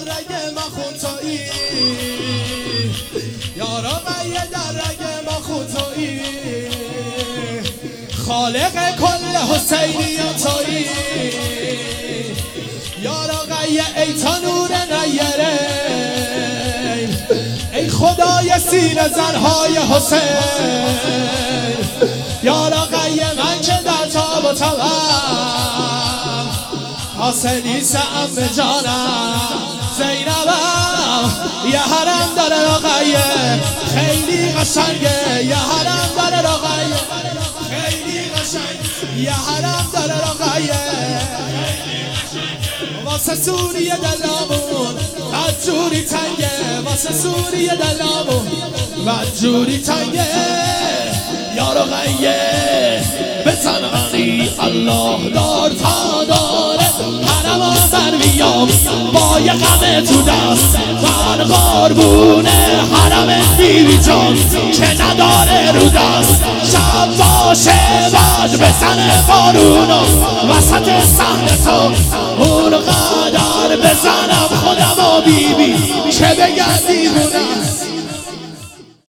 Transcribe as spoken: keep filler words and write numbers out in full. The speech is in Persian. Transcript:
در رگ ما خونتایی یارا غیه در رگ ما خونتایی خالق کل حسینی تایی یارا غیه ای تنور نیره ای خدای سینه زنهای حسین یارا غیه من که در تاب و توام حسینی سعم به جانم زینبم یه حرم داره رقیه خیلی قشنگه یه حرم داره رقیه خیلی قشنگه یه حرم داره رقیه واسه سوریه دلامون بدجوری تنگه واسه سوریه دلامون بدجوری تنگه یا رقیه بزن غنی الله دار تا داره حرم آزر بیام با یه غم تو دست من قربونه حرم بیبی جان که نداره رو دست شب باشه بعد بزن بارونو وسط صحنه تو اون قدر بزنم خودم و بیبی که بگم دیوونم